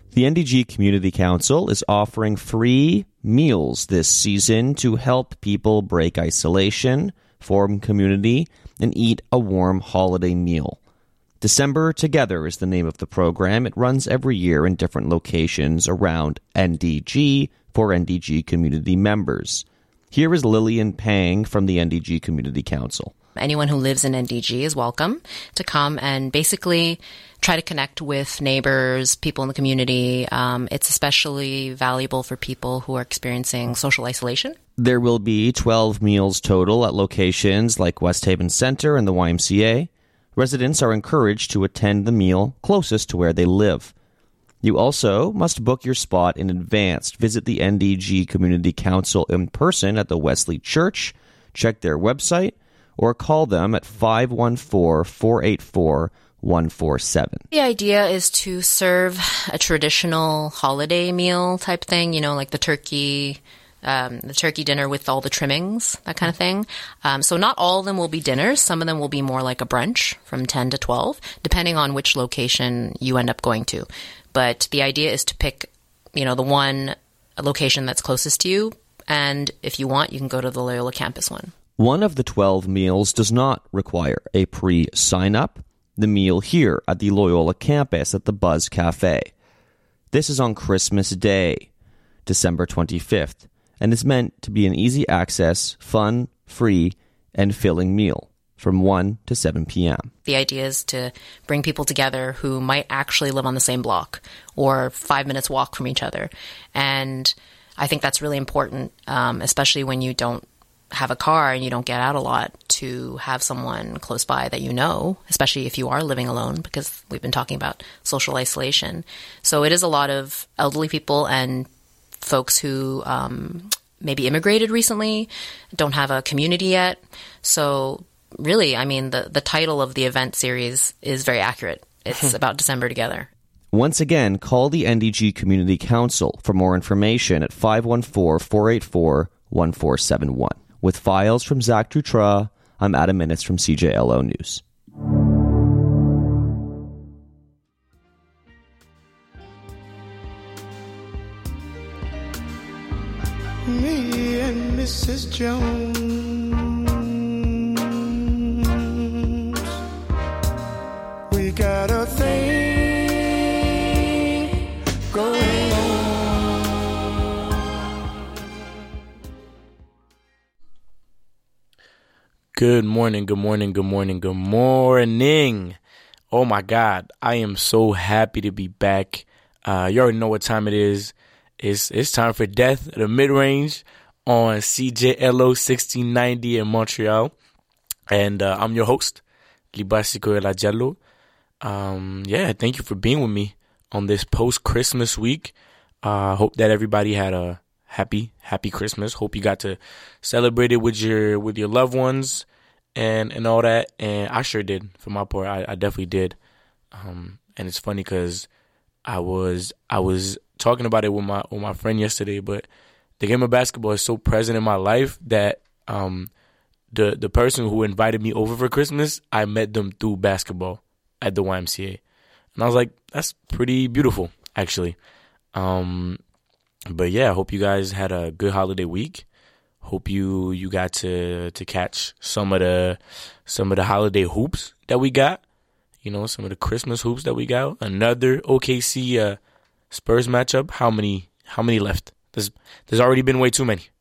The NDG Community Council is offering free meals this season to help people break isolation, form community, and eat a warm holiday meal. December Together is the name of the program. It runs every year in different locations around NDG for NDG community members. Here is Lillian Pang from the NDG Community Council. Anyone who lives in NDG is welcome to come and basically try to connect with neighbors, people in the community. It's especially valuable for people who are experiencing social isolation. There will be 12 meals total at locations like West Haven Center and the YMCA. Residents are encouraged to attend the meal closest to where they live. You also must book your spot in advance. Visit the NDG Community Council in person at the Wesley Church, check their website, or call them at 514-484-147. The idea is to serve a traditional holiday meal type thing, like the turkey dinner with all the trimmings, that kind of thing. So not all of them will be dinners. Some of them will be more like a brunch from 10 to 12, depending on which location you end up going to. But the idea is to pick, the one location that's closest to you. And if you want, you can go to the Loyola campus one. One of the 12 meals does not require a pre-sign-up. The meal here at the Loyola campus at the Buzz Cafe. This is on Christmas Day, December 25th, and is meant to be an easy access, fun, free, and filling meal from 1 to 7 p.m. The idea is to bring people together who might actually live on the same block or 5 minutes walk from each other. And I think that's really important, especially when you don't have a car and you don't get out a lot, to have someone close by that especially if you are living alone, because we've been talking about social isolation. So it is a lot of elderly people and folks who maybe immigrated recently, don't have a community yet. So really, the title of the event series is very accurate. It's about December Together. Once again, call the NDG Community Council for more information at 514-484-1471. With files from Zach Dutra, I'm Adam Minnis from CJLO News. Me and Mrs. Jones, we got a thing going on. Good morning. Oh my God, I am so happy to be back. You already know what time it is. It's time for Death at the Mid-Range on CJLO 1690 in Montreal. And I'm your host, Libasico Elajello. Thank you for being with me on this post-Christmas week. Hope that everybody had a happy Christmas. Hope you got to celebrate it with your loved ones and all that. And I sure did. For my part, I definitely did. And it's funny because I was talking about it with my friend yesterday, but the game of basketball is so present in my life that the person who invited me over for Christmas, I met them through basketball at the YMCA. And I was like, that's pretty beautiful, actually. But yeah, I hope you guys had a good holiday week. Hope you got to catch some of the holiday hoops that we got. Some of the Christmas hoops that we got. Another OKC Spurs matchup. How many left? There's already been way too many.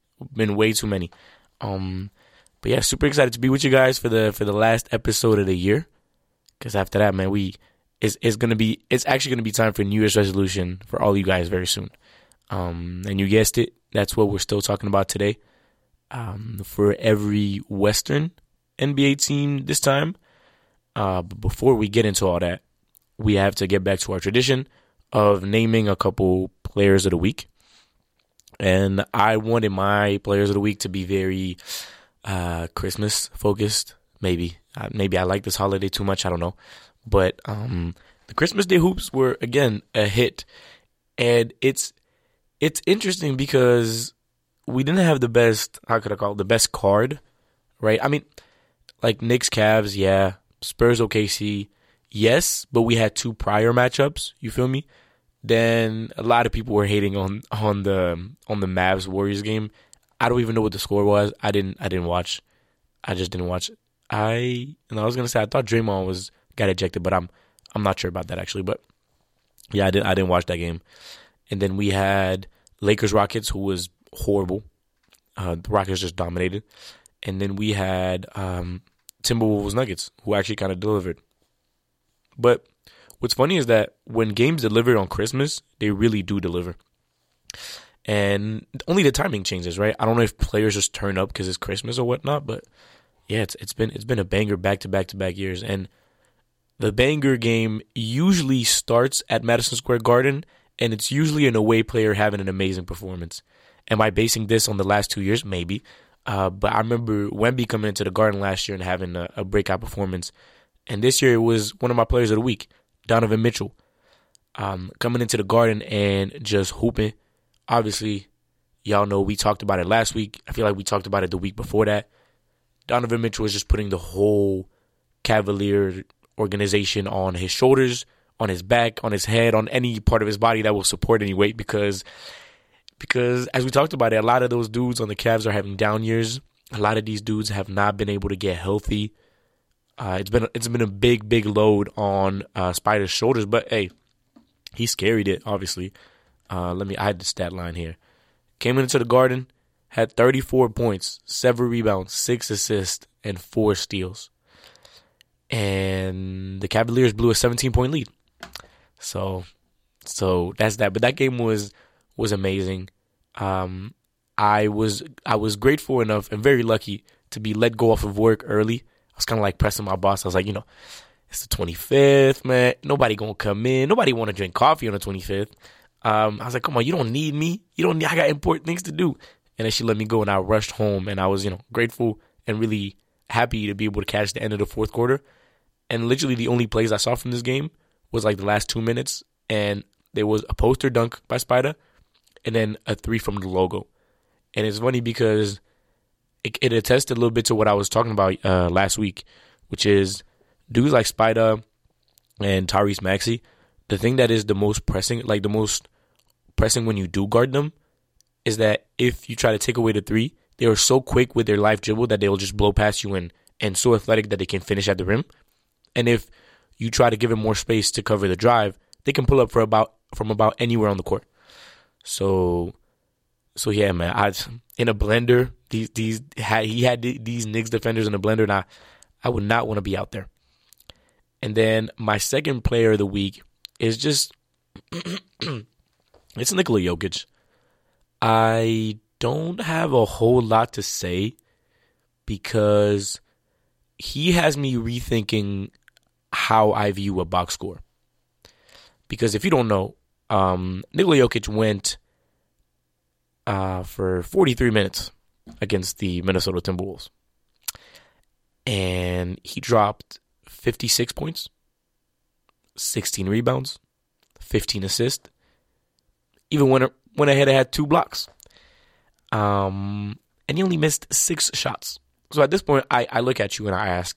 But yeah, super excited to be with you guys for the last episode of the year. Because after that, man, it's actually gonna be time for New Year's resolution for all you guys very soon. And you guessed it, that's what we're still talking about today. For every Western NBA team this time. But before we get into all that, we have to get back to our tradition of naming a couple players of the week. And I wanted my players of the week to be very Christmas focused. Maybe I like this holiday too much. I don't know. But the Christmas Day hoops were, again, a hit. And it's interesting because we didn't have the best, the best card, right? Like Knicks, Cavs, yeah. Spurs, OKC, yes. But we had two prior matchups, you feel me? Then a lot of people were hating on the Mavs Warriors game. I don't even know what the score was. I didn't watch. I just didn't watch. I was gonna say I thought Draymond got ejected, but I'm not sure about that actually. But yeah, I didn't watch that game. And then we had Lakers Rockets, who was horrible. The Rockets just dominated. And then we had Timberwolves Nuggets, who actually kind of delivered. But what's funny is that when games deliver on Christmas, they really do deliver. And only the timing changes, right? I don't know if players just turn up because it's Christmas or whatnot, but yeah, it's been a banger back to back years. And the banger game usually starts at Madison Square Garden, and it's usually an away player having an amazing performance. Am I basing this on the last 2 years? Maybe. But I remember Wemby coming into the Garden last year and having a breakout performance. And this year it was one of my players of the week, Donovan Mitchell, coming into the Garden and just hooping. Obviously, y'all know we talked about it last week. I feel like we talked about it the week before that. Donovan Mitchell was just putting the whole Cavalier organization on his shoulders, on his back, on his head, on any part of his body that will support any weight because as we talked about it, a lot of those dudes on the Cavs are having down years. A lot of these dudes have not been able to get healthy. It's been a big load on Spider's shoulders, but hey, he's carried it, obviously. I had the stat line here. Came into the Garden, had 34 points, 7 rebounds, 6 assists, and 4 steals. And the Cavaliers blew a 17-point lead. So that's that. But that game was amazing. I was grateful enough and very lucky to be let go off of work early. I was kind of like pressing my boss. I was like, it's the 25th, man. Nobody gonna come in. Nobody want to drink coffee on the 25th. I was like, come on, you don't need me. I got important things to do. And then she let me go, and I rushed home, and I was, grateful and really happy to be able to catch the end of the fourth quarter. And literally the only plays I saw from this game was like the last 2 minutes, and there was a poster dunk by Spider, and then a 3 from the logo. And it's funny because it attested a little bit to what I was talking about last week, which is dudes like Spider and Tyrese Maxey. The thing that is the most pressing when you do guard them is that if you try to take away the 3, they are so quick with their live dribble that they'll just blow past you and so athletic that they can finish at the rim. And if you try to give them more space to cover the drive, they can pull up from about anywhere on the court. So yeah, man. In a blender, he had these Knicks defenders in a blender, and I would not want to be out there. And then my second player of the week is just it's Nikola Jokic. I don't have a whole lot to say because he has me rethinking how I view a box score. Because if you don't know, Nikola Jokic went for 43 minutes against the Minnesota Timberwolves. And he dropped 56 points, 16 rebounds, 15 assists. Even went ahead and had 2 blocks. And he only missed 6 shots. So at this point, I look at you and I ask,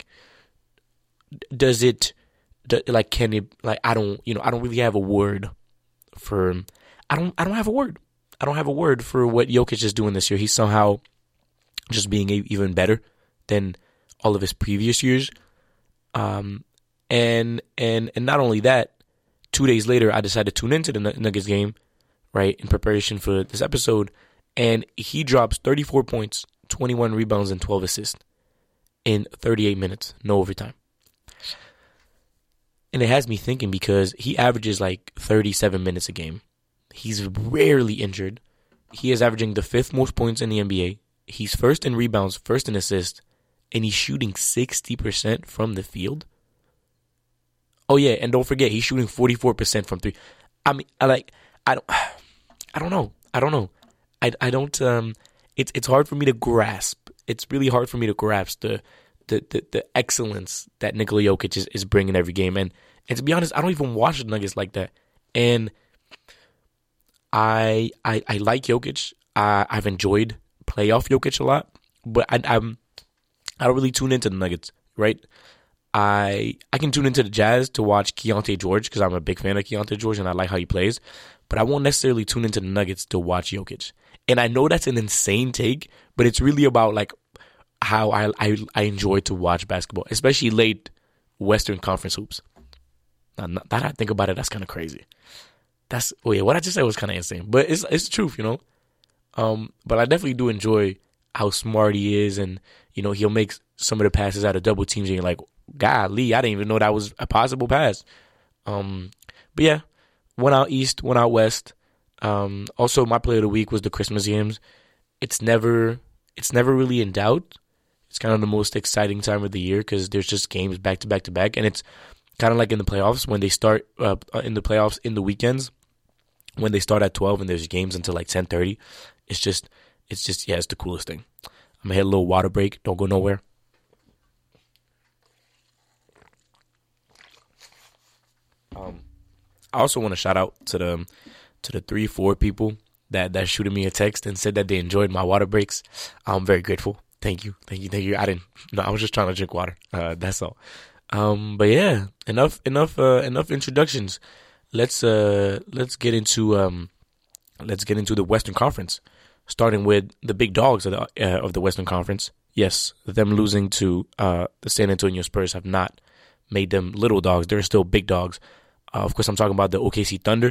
can it, I don't really have a word for, I don't have a word. I don't have a word for what Jokic is doing this year. He's somehow just being even better than all of his previous years. And not only that, 2 days later, I decided to tune into the Nuggets game, right, in preparation for this episode, and he drops 34 points, 21 rebounds, and 12 assists in 38 minutes, no overtime. And it has me thinking because he averages like 37 minutes a game. He's rarely injured. He is averaging the 5th most points in the NBA. He's first in rebounds, first in assists, and he's shooting 60% from the field. Oh yeah, and don't forget, he's shooting 44% from 3. I mean, I don't know. I don't. It's hard for me to grasp. It's really hard for me to grasp the excellence that Nikola Jokic is bringing every game. And to be honest, I don't even watch the Nuggets like that. And I like Jokic. I've enjoyed playoff Jokic a lot, but I don't really tune into the Nuggets, right? I can tune into the Jazz to watch Keontae George because I'm a big fan of Keontae George and I like how he plays. But I won't necessarily tune into the Nuggets to watch Jokic. And I know that's an insane take, but it's really about like how I enjoy to watch basketball, especially late Western Conference hoops. Now, that I think about it, that's kind of crazy. What I just said was kind of insane, but it's the truth, you know. But I definitely do enjoy how smart he is, and you know he'll make some of the passes out of double teams, and you're like, golly, I didn't even know that was a possible pass. But yeah, one out east, one out west. Also, my play of the week was the Christmas games. It's never really in doubt. It's kind of the most exciting time of the year because there's just games back to back to back, and it's kind of like in the playoffs when they start in the playoffs in the weekends when they start at 12 and there's games until like 10:30. It's just it's the coolest thing. I'm gonna hit a little water break. Don't go nowhere. I also want to shout out to the 3-4 people that shooted me a text and said that they enjoyed my water breaks. I'm very grateful. Thank you. I was just trying to drink water. That's all. But yeah, enough introductions. Let's get into the Western Conference, starting with the big dogs of the Western Conference. Yes, them losing to the San Antonio Spurs have not made them little dogs. They're still big dogs. Of course, I'm talking about the OKC Thunder.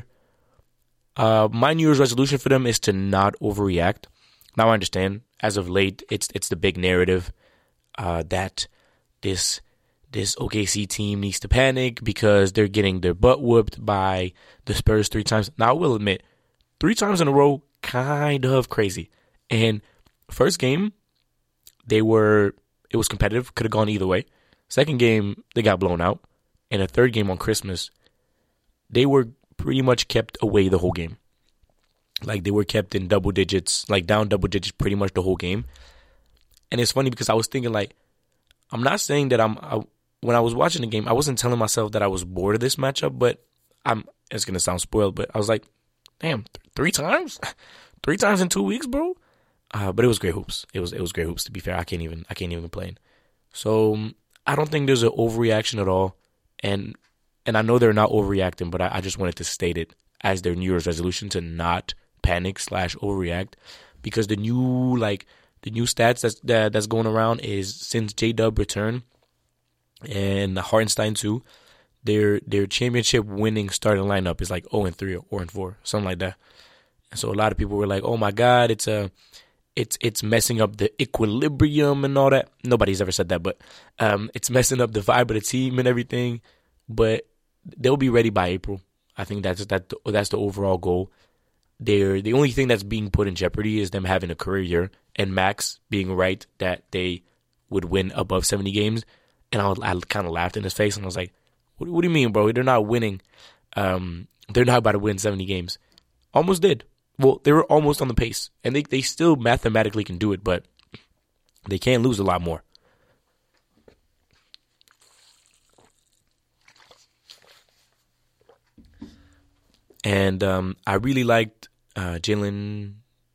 My New Year's resolution for them is to not overreact. Now I understand, as of late, it's the big narrative that this OKC team needs to panic because they're getting their butt whooped by the Spurs 3 times. Now I will admit, 3 times in a row, kind of crazy. And first game, it was competitive, could have gone either way. Second game, they got blown out. And the third game on Christmas, they were pretty much kept away the whole game. Like, they were kept in double digits, like down double digits pretty much the whole game. And it's funny because I was thinking, like, I'm not saying that when I was watching the game, I wasn't telling myself that I was bored of this matchup, but it's going to sound spoiled, but I was like, damn, 3 times? 3 times in 2 weeks, bro? But it was great hoops. It was great hoops, to be fair. I can't even complain. So I don't think there's an overreaction at all. And I know they're not overreacting, but I just wanted to state it as their New Year's resolution to not panic / overreact, because the new stats that's going around is since J-Dub returned and Hartenstein too, their championship winning starting lineup is like 0-3 or 0-4, something like that. And so a lot of people were like, "Oh my God, it's messing up the equilibrium and all that." Nobody's ever said that, but it's messing up the vibe of the team and everything. But they'll be ready by April. I think that's the overall goal. The only thing that's being put in jeopardy is them having a career year and Max being right that they would win above 70 games. And I kind of laughed in his face and I was like, "What do you mean, bro? They're not winning. They're not about to win 70 games." Almost did. Well, they were almost on the pace, and they still mathematically can do it, but they can't lose a lot more. And I really liked Jalen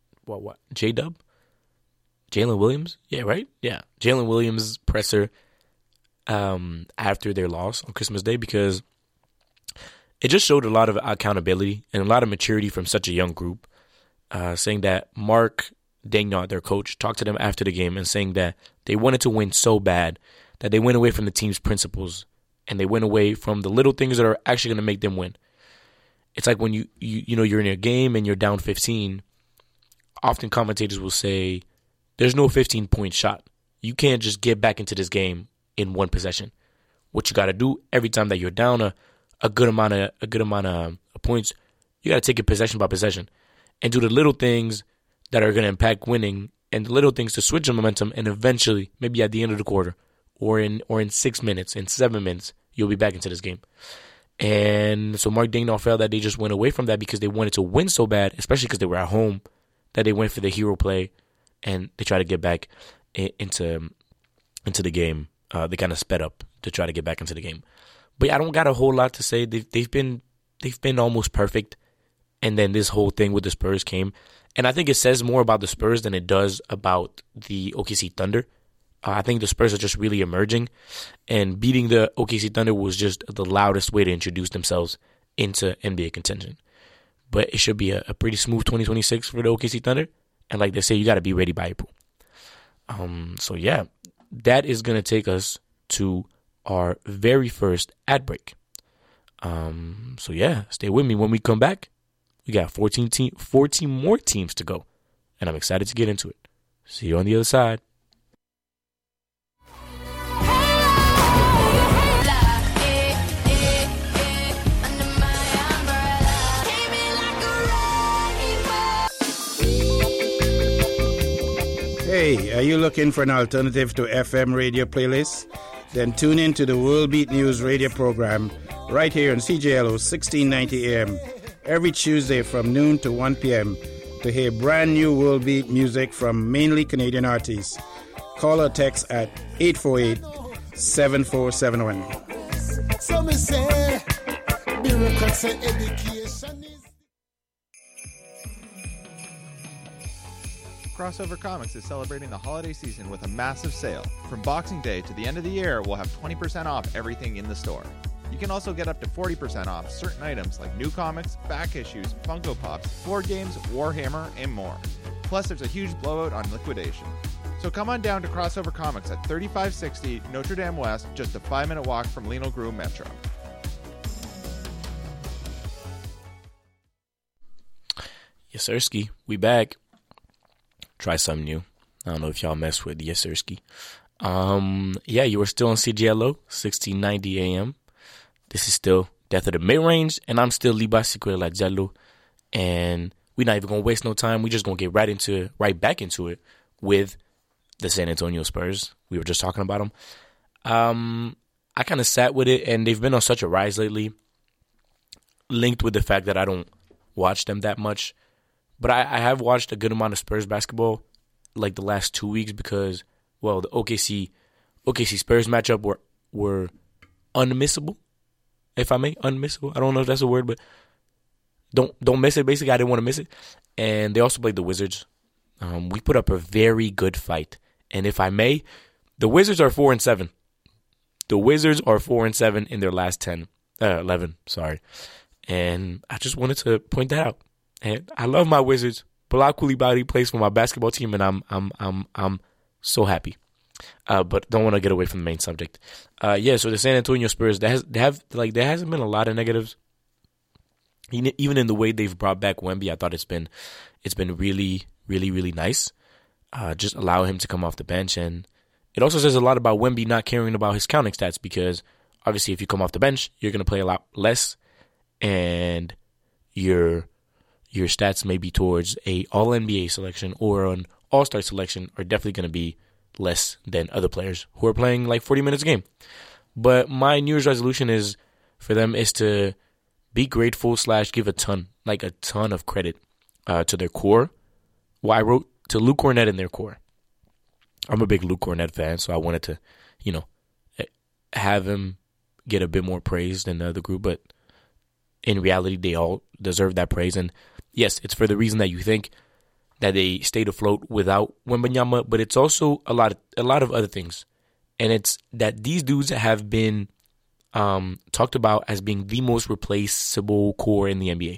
Williams? Yeah, right? Yeah. Jalen Williams' presser after their loss on Christmas Day, because it just showed a lot of accountability and a lot of maturity from such a young group, saying that Mark Daigneault, their coach, talked to them after the game and saying that they wanted to win so bad that they went away from the team's principles and they went away from the little things that are actually going to make them win. It's like when you're in a game and you're down 15, often commentators will say, there's no 15-point shot. You can't just get back into this game in one possession. What you got to do every time that you're down a good amount of points, you got to take it possession by possession and do the little things that are going to impact winning and the little things to switch the momentum, and eventually, maybe at the end of the quarter or in 6 minutes, in 7 minutes, you'll be back into this game. And so Mark Daigneault felt that they just went away from that because they wanted to win so bad, especially because they were at home, that they went for the hero play and they tried to get back into the game. They kind of sped up to try to get back into the game. But yeah, I don't got a whole lot to say. They've been almost perfect, and then this whole thing with the Spurs came, and I think it says more about the Spurs than it does about the OKC Thunder. I think the Spurs are just really emerging, and beating the OKC Thunder was just the loudest way to introduce themselves into NBA contention. But it should be a pretty smooth 2026 for the OKC Thunder. And like they say, you got to be ready by April. So yeah, that is going to take us to our very first ad break. So yeah, stay with me. When we come back, we got 14 more teams to go. And I'm excited to get into it. See you on the other side. Hey, are you looking for an alternative to FM radio playlists? Then tune in to the World Beat News radio program right here on CJLO 1690 AM every Tuesday from noon to 1 p.m. to hear brand new World Beat music from mainly Canadian artists. Call or text at 848-7471. So me say, bureaucrats say education is... Crossover Comics is celebrating the holiday season with a massive sale. From Boxing Day to the end of the year, we'll have 20% off everything in the store. You can also get up to 40% off certain items like new comics, back issues, Funko Pops, board games, Warhammer, and more. Plus, there's a huge blowout on liquidation. So come on down to Crossover Comics at 3560 Notre Dame West, just a 5-minute walk from Lino Groom Metro. Yes, Sirski, we back. Try something new. I don't know if y'all mess with Yes Sirski. Yeah, you are still on CGLO 1690 AM. This is still Death of the Mid-Range, and I'm still Liba Sikwela Jallo. And we're not even gonna waste no time. We're just gonna get right back into it with the San Antonio Spurs. We were just talking about them. I kind of sat with it, and they've been on such a rise lately, linked with the fact that I don't watch them that much. But I have watched a good amount of Spurs basketball like the last 2 weeks because, well, the OKC Spurs matchup were unmissable, if I may, unmissable. I don't know if that's a word, but don't miss it. Basically, I didn't want to miss it. And they also played the Wizards. We put up a very good fight. And if I may, the Wizards are 4-7. The Wizards are 4-7 in their last 11. Sorry, and I just wanted to point that out. And I love my Wizards. Bilal Coulibaly plays for my basketball team, and I'm so happy. But don't want to get away from the main subject. Yeah, so the San Antonio Spurs, there hasn't been a lot of negatives. Even in the way they've brought back Wemby, I thought it's been really, really, really nice. Just allow him to come off the bench, and it also says a lot about Wemby not caring about his counting stats because obviously if you come off the bench, you're going to play a lot less, and your stats maybe towards a All-NBA selection or an All-Star selection are definitely going to be less than other players who are playing like 40 minutes a game. But my New Year's resolution for them is to be grateful / give a ton of credit to their core. Well, I wrote to Luke Cornett in their core. I'm a big Luke Cornett fan, so I wanted to, have him get a bit more praise than the other group. But in reality, they all deserve that praise. And yes, it's for the reason that you think that they stayed afloat without Wembanyama, but it's also a lot of other things. And it's that these dudes have been talked about as being the most replaceable core in the NBA.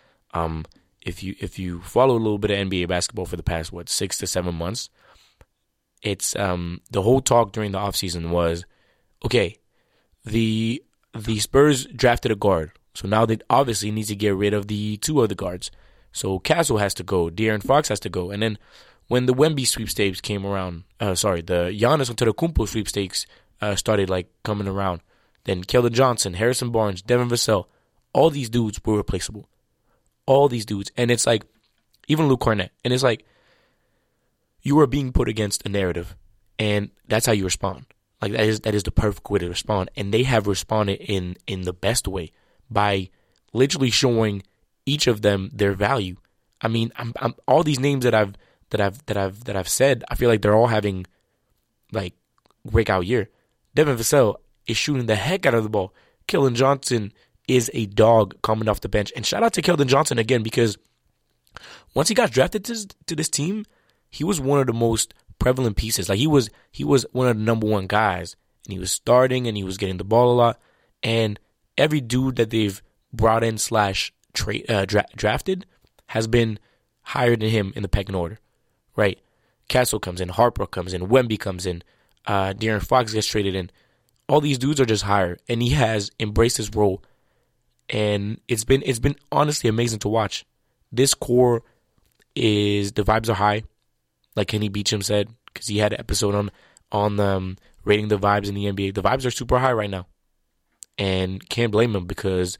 If you follow a little bit of NBA basketball for the past 6 to 7 months, it's the whole talk during the offseason was, okay, the Spurs drafted a guard. So now they obviously need to get rid of the two other guards. So Castle has to go. De'Aaron Fox has to go. And then when the Wemby sweepstakes came around, the Giannis Antetokounmpo sweepstakes started coming around, then Keldon Johnson, Harrison Barnes, Devin Vassell, all these dudes were replaceable. All these dudes. And it's even Luke Cornett. And it's you are being put against a narrative. And that's how you respond. That is the perfect way to respond. And they have responded in the best way by literally showing each of them their value. I mean, I'm all these names that I've said, I feel like they're all having breakout year. Devin Vassell is shooting the heck out of the ball. Keldon Johnson is a dog coming off the bench. And shout out to Keldon Johnson again, because once he got drafted to this team, he was one of the most prevalent pieces. Like he was one of the number one guys, and he was starting, and he was getting the ball a lot. And every dude that they've brought in / drafted has been higher than him in the pecking order, right? Castle comes in, Harper comes in, Wemby comes in, De'Aaron Fox gets traded in. All these dudes are just higher, and he has embraced his role, and it's been honestly amazing to watch. This core the vibes are high, like Kenny Beecham said, because he had an episode on rating the vibes in the NBA. The vibes are super high right now, and can't blame him because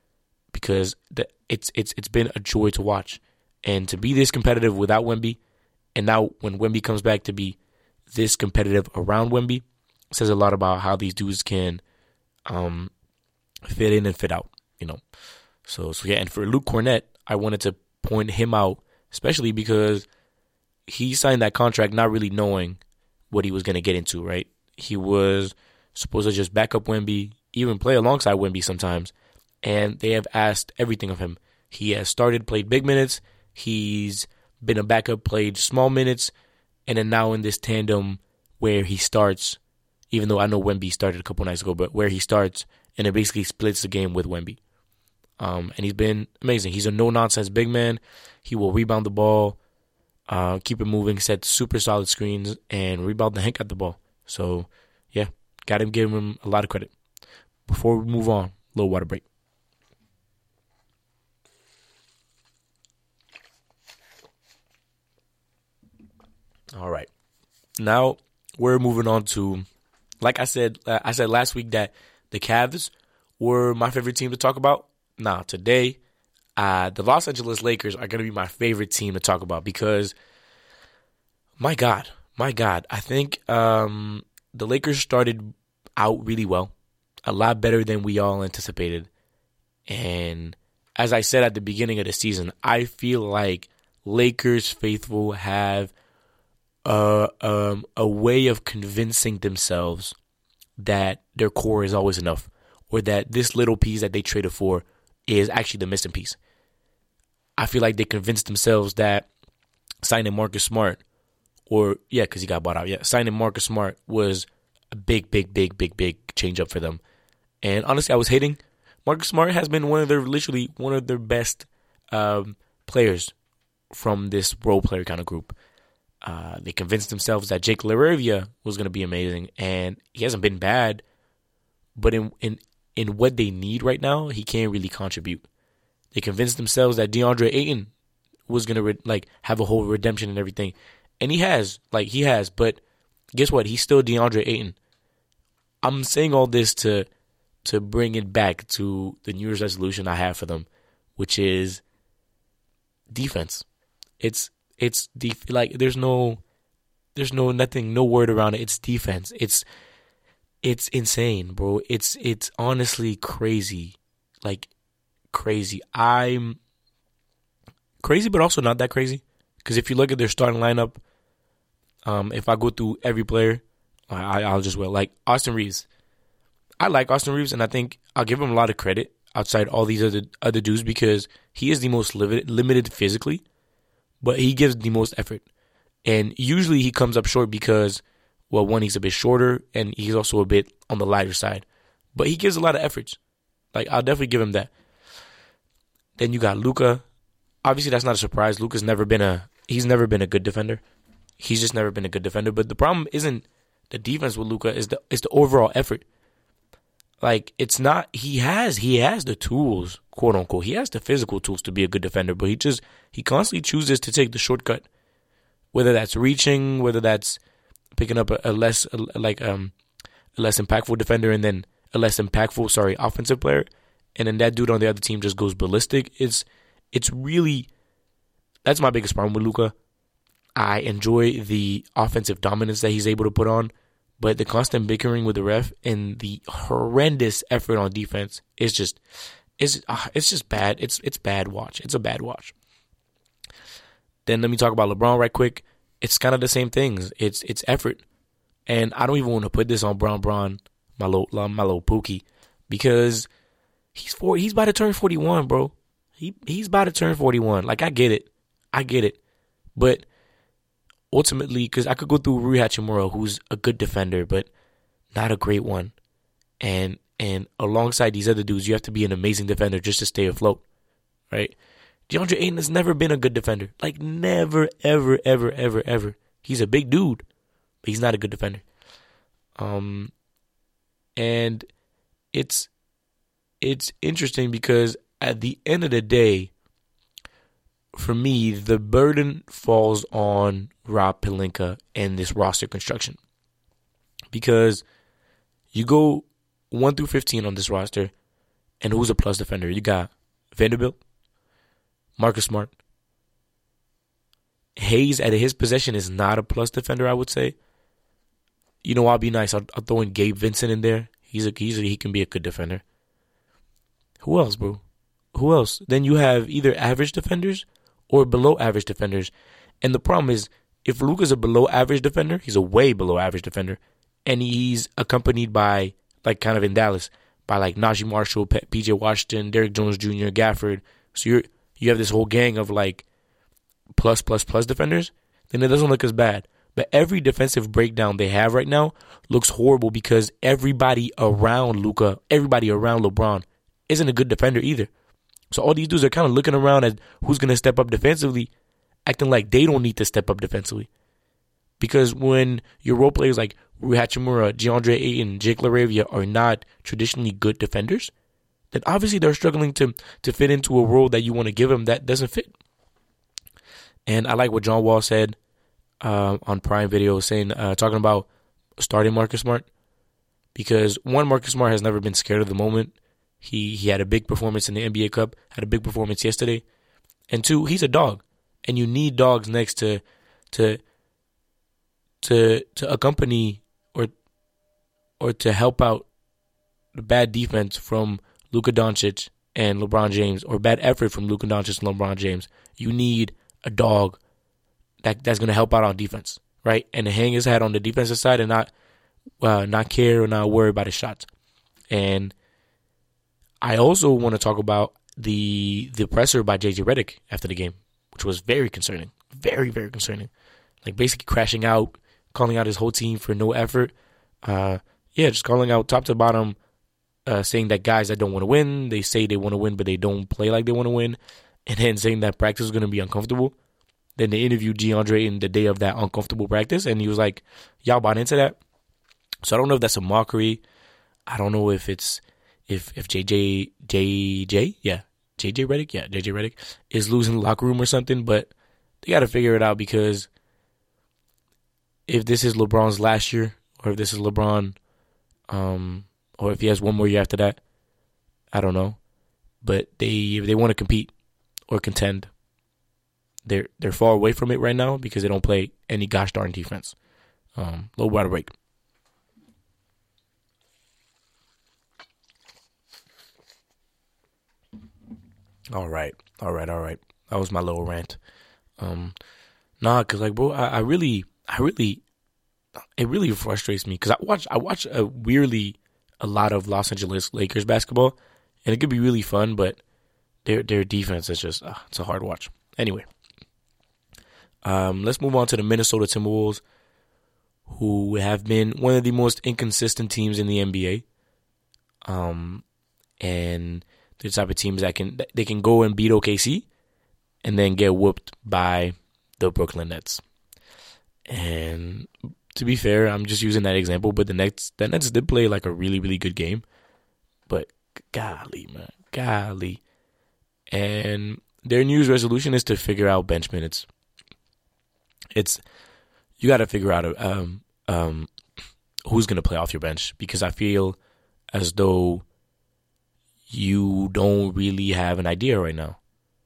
it's been a joy to watch, and to be this competitive without Wemby, and now when Wemby comes back to be this competitive around Wemby, says a lot about how these dudes can fit in and fit out, So yeah, and for Luke Cornett, I wanted to point him out, especially because he signed that contract not really knowing what he was going to get into, right? He was supposed to just back up Wemby, even play alongside Wemby sometimes, and they have asked everything of him. He has played big minutes, he's been a backup, played small minutes, and then now in this tandem where he starts, even though I know Wemby started a couple nights ago, but where he starts and it basically splits the game with Wemby. And he's been amazing. He's a no-nonsense big man. He will rebound the ball, keep it moving, set super solid screens, and rebound the heck out the ball. So, yeah, got to give him a lot of credit. Before we move on, a little water break. All right. Now we're moving on to, like I said last week that the Cavs were my favorite team to talk about. Now, today, the Los Angeles Lakers are going to be my favorite team to talk about because, my God, I think the Lakers started out really well, a lot better than we all anticipated. And as I said at the beginning of the season, I feel like Lakers faithful have a way of convincing themselves that their core is always enough, or that this little piece that they traded for is actually the missing piece. I feel like they convinced themselves that signing Marcus Smart, because he got bought out. Yeah, signing Marcus Smart was a big change up for them. And honestly, I was hating. Marcus Smart has been one of their best players from this role player kind of group. They convinced themselves that Jake LaRavia was going to be amazing, and he hasn't been bad. But in what they need right now, he can't really contribute. They convinced themselves that DeAndre Ayton was going to have a whole redemption and everything. And he has. But guess what? He's still DeAndre Ayton. I'm saying all this to bring it back to the New Year's resolution I have for them, which is defense. There's no word around it. It's defense. It's insane, bro. It's honestly crazy. Crazy. I'm crazy, but also not that crazy. Because if you look at their starting lineup, if I go through every player, I'll just Austin Reeves. I like Austin Reeves, and I think I'll give him a lot of credit outside all these other dudes because he is the most limited physically, but he gives the most effort. And usually he comes up short because, well, one, he's a bit shorter, and he's also a bit on the lighter side. But he gives a lot of efforts. I'll definitely give him that. Then you got Luka. Obviously, that's not a surprise. Luka's never been a good defender. He's just never been a good defender. But the problem isn't the defense with Luka, it's the overall effort. It's not, he has the tools, quote unquote. He has the physical tools to be a good defender, but he constantly chooses to take the shortcut. Whether that's reaching, whether that's picking up a less impactful defender and then a less impactful, offensive player, and then that dude on the other team just goes ballistic. It's really, that's my biggest problem with Luka. I enjoy the offensive dominance that he's able to put on, but the constant bickering with the ref and the horrendous effort on defense is just bad. It's bad watch. It's a bad watch. Then let me talk about LeBron right quick. It's kind of the same things. It's effort, and I don't even want to put this on Bron, my little Pookie, because he's about to turn 41, bro. He's about to turn 41. I get it, but ultimately, because I could go through Rui Hachimura, who's a good defender, but not a great one. And alongside these other dudes, you have to be an amazing defender just to stay afloat, right? DeAndre Ayton has never been a good defender. Like, never, ever, ever, ever, ever. He's a big dude, but he's not a good defender. And it's interesting because at the end of the day, for me, the burden falls on Rob Pelinka and this roster construction. Because you go 1 through 15 on this roster, and who's a plus defender? You got Vanderbilt, Marcus Smart. Hayes, at his possession, is not a plus defender, I would say. You know, I'll be nice. I'll throw in Gabe Vincent in there. He can be a good defender. Who else, bro? Who else? Then you have either average defenders or below average defenders. And the problem is, if Luka's a below average defender, he's a way below average defender, and he's accompanied by, like, kind of in Dallas, by like Najee Marshall, P.J. Washington, Derrick Jones Jr., Gafford. So you have this whole gang of like plus defenders. Then it doesn't look as bad. But every defensive breakdown they have right now looks horrible because everybody around Luka, everybody around LeBron isn't a good defender either. So all these dudes are kind of looking around at who's going to step up defensively, acting like they don't need to step up defensively. Because when your role players like Rui Hachimura, DeAndre Ayton, Jake LaRavia are not traditionally good defenders, then obviously they're struggling to fit into a role that you want to give them that doesn't fit. And I like what John Wall said on Prime Video, saying talking about starting Marcus Smart. Because one, Marcus Smart has never been scared of the moment. He had a big performance in the NBA Cup, had a big performance yesterday. And two, he's a dog. And you need dogs next to accompany or to help out the bad defense from Luka Doncic and LeBron James, or bad effort from Luka Doncic and LeBron James. You need a dog that's going to help out on defense, right? And to hang his hat on the defensive side and not care or not worry about his shots. And I also want to talk about the presser by JJ Redick after the game, which was very concerning, very, very concerning. Like basically crashing out, calling out his whole team for no effort. Just calling out top to bottom, saying that guys that don't want to win, they say they want to win, but they don't play like they want to win. And then saying that practice is going to be uncomfortable. Then they interviewed DeAndre in the day of that uncomfortable practice, and he was like, y'all bought into that? So I don't know if that's a mockery. I don't know if it's if JJ Redick is losing the locker room or something, but they got to figure it out, because if this is LeBron's last year, or if this is LeBron, or if he has one more year after that, I don't know. But if they want to compete or contend, they're far away from it right now because they don't play any gosh darn defense. Little water break. All right. That was my little rant. Cause like, bro, I really, it really frustrates me because I watch a lot of Los Angeles Lakers basketball, and it could be really fun, but their defense is just it's a hard watch. Anyway, let's move on to the Minnesota Timberwolves, who have been one of the most inconsistent teams in the NBA. And the type of teams that can go and beat OKC and then get whooped by the Brooklyn Nets. And to be fair, I'm just using that example, but the Nets did play like a really, really good game. But golly, man. And their New Year's resolution is to figure out bench minutes. You got to figure out who's going to play off your bench, because I feel as though you don't really have an idea right now.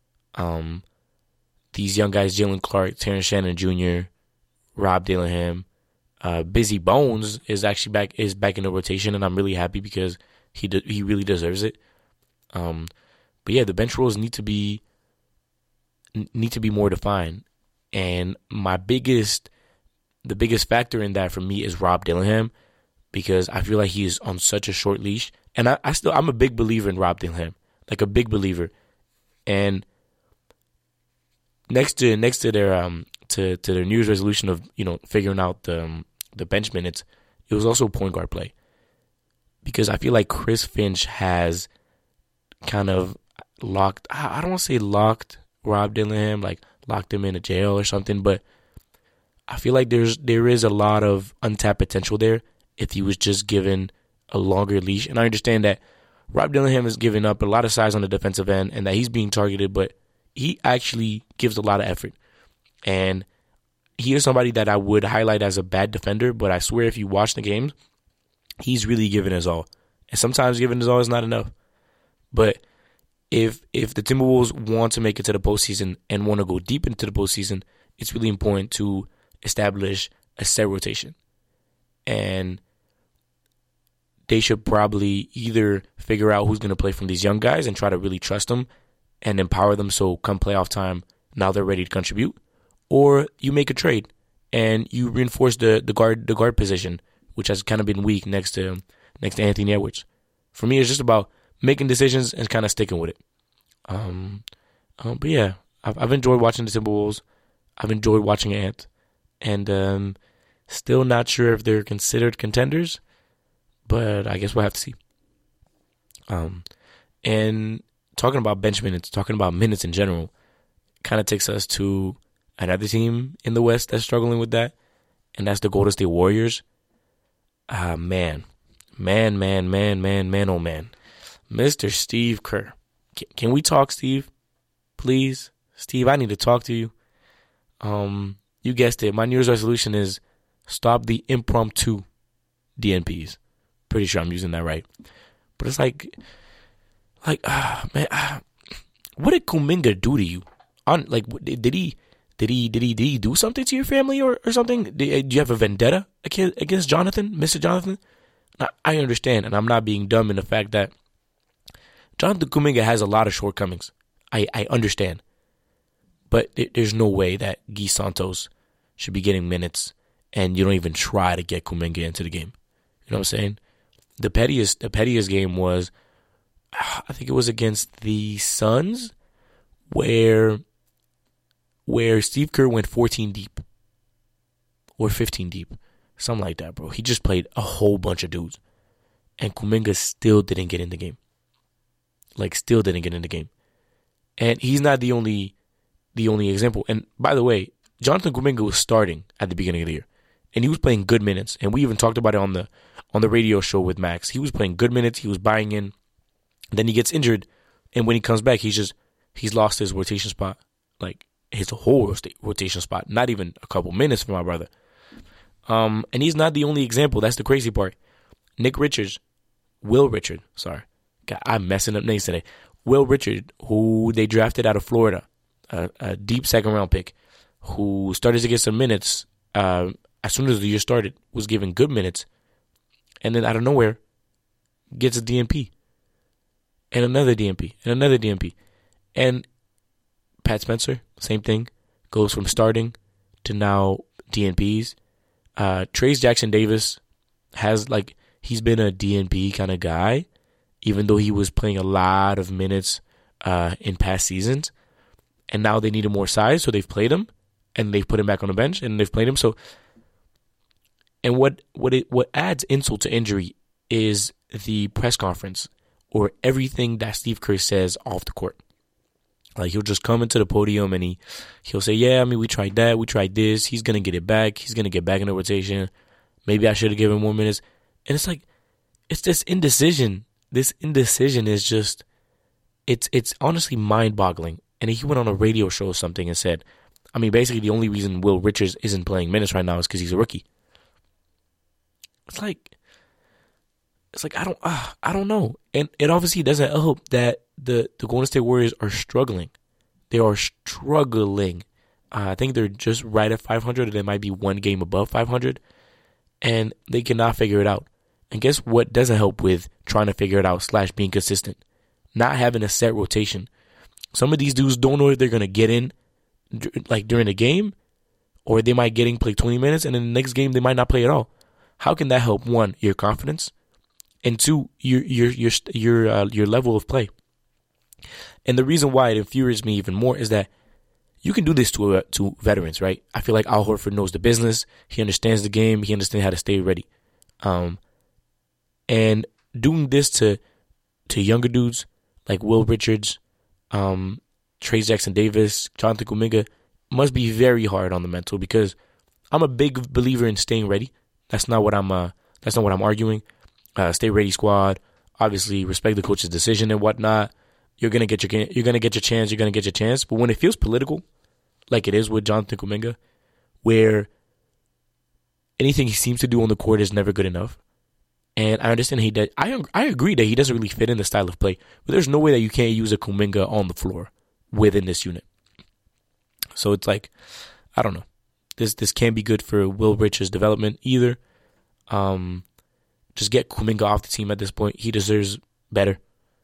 These young guys, Jalen Clark, Terrence Shannon Jr., Rob Dillingham, Busy Bones is actually back in the rotation, and I'm really happy because he really deserves it. But yeah, the bench roles need to be more defined, and the biggest factor in that for me is Rob Dillingham, because I feel like he is on such a short leash, and I'm a big believer in Rob Dillingham, like a big believer, and next to their to their New Year's resolution of, figuring out the bench minutes, it was also point guard play. Because I feel like Chris Finch has kind of locked, I don't want to say locked Rob Dillingham, like locked him in a jail or something, but I feel like there is a lot of untapped potential there if he was just given a longer leash. And I understand that Rob Dillingham is giving up a lot of size on the defensive end and that he's being targeted, but he actually gives a lot of effort. And he is somebody that I would highlight as a bad defender, but I swear if you watch the games, he's really giving his all. And sometimes giving his all is not enough. But if the Timberwolves want to make it to the postseason and want to go deep into the postseason, it's really important to establish a set rotation. And they should probably either figure out who's going to play from these young guys and try to really trust them and empower them so come playoff time, now they're ready to contribute. Or you make a trade and you reinforce the guard position, which has kind of been weak next to Anthony Edwards. For me, it's just about making decisions and kind of sticking with it. But yeah, I've enjoyed watching the Timberwolves. I've enjoyed watching Ant, and still not sure if they're considered contenders, but I guess we'll have to see. And talking about bench minutes, talking about minutes in general, kind of takes us to another team in the West that's struggling with that, and that's the Golden State Warriors. Man, oh man. Mr. Steve Kerr. Can we talk, Steve? Please? Steve, I need to talk to you. You guessed it. My New Year's resolution is stop the impromptu DNPs. Pretty sure I'm using that right. But it's man, what did Kuminga do to you? Did he do something to your family or something? Do you have a vendetta against Jonathan, Mr. Jonathan? Now, I understand, and I'm not being dumb in the fact that Jonathan Kuminga has a lot of shortcomings. I understand. But there's no way that Guy Santos should be getting minutes and you don't even try to get Kuminga into the game. You know what I'm saying? The pettiest game was, I think it was against the Suns, where Steve Kerr went 14 deep or 15 deep, something like that, bro. He just played a whole bunch of dudes, and Kuminga still didn't get in the game. Still didn't get in the game, and he's not the only example. And by the way, Jonathan Kuminga was starting at the beginning of the year, and he was playing good minutes. And we even talked about it on the radio show with Max. He was playing good minutes. He was buying in. Then he gets injured, and when he comes back, he's lost his rotation spot, his whole rotation spot. Not even a couple minutes for my brother. And he's not the only example. That's the crazy part. Will Richard. Sorry, God, I'm messing up names today. Will Richard, who they drafted out of Florida, a deep second round pick, who started to get some minutes as soon as the year started, was given good minutes, and then out of nowhere gets a DNP. And another DNP, and another DNP. And Pat Spencer, same thing, goes from starting to now DNPs. Trayce Jackson-Davis has, he's been a DNP kind of guy, even though he was playing a lot of minutes in past seasons. And now they needed more size, so they've played him, and they've put him back on the bench, and they've played him. So, and what adds insult to injury is the press conference, or everything that Steve Kerr says off the court. He'll just come into the podium and he'll say, yeah, we tried that, we tried this, he's going to get it back, he's going to get back in the rotation, maybe I should have given him more minutes. And it's this indecision. This indecision is just, it's honestly mind-boggling. And he went on a radio show or something and said, basically the only reason Will Richards isn't playing minutes right now is because he's a rookie. It's I don't know. And it obviously doesn't help that the Golden State Warriors are struggling. They are struggling. I think they're just right at 500, or they might be one game above 500, and they cannot figure it out. And guess what doesn't help with trying to figure it out / being consistent? Not having a set rotation. Some of these dudes don't know if they're going to get in during the game, or they might get in, play 20 minutes, and in the next game they might not play at all. How can that help? One, your confidence, and two, your level of play. And the reason why it infuriates me even more is that you can do this to veterans, right? I feel like Al Horford knows the business. He understands the game. He understands how to stay ready. And doing this to younger dudes like Will Richards, Trey Jackson-Davis, Jonathan Kuminga must be very hard on the mental, because I'm a big believer in staying ready. That's not what I'm arguing. Stay ready, squad. Obviously, respect the coach's decision and whatnot. You're gonna get your chance. But when it feels political, like it is with Jonathan Kuminga, where anything he seems to do on the court is never good enough, and I understand I agree that he doesn't really fit in the style of play. But there's no way that you can't use a Kuminga on the floor within this unit. So it's like, I don't know. This can't be good for Will Richards' development either. Just get Kuminga off the team at this point. He deserves better.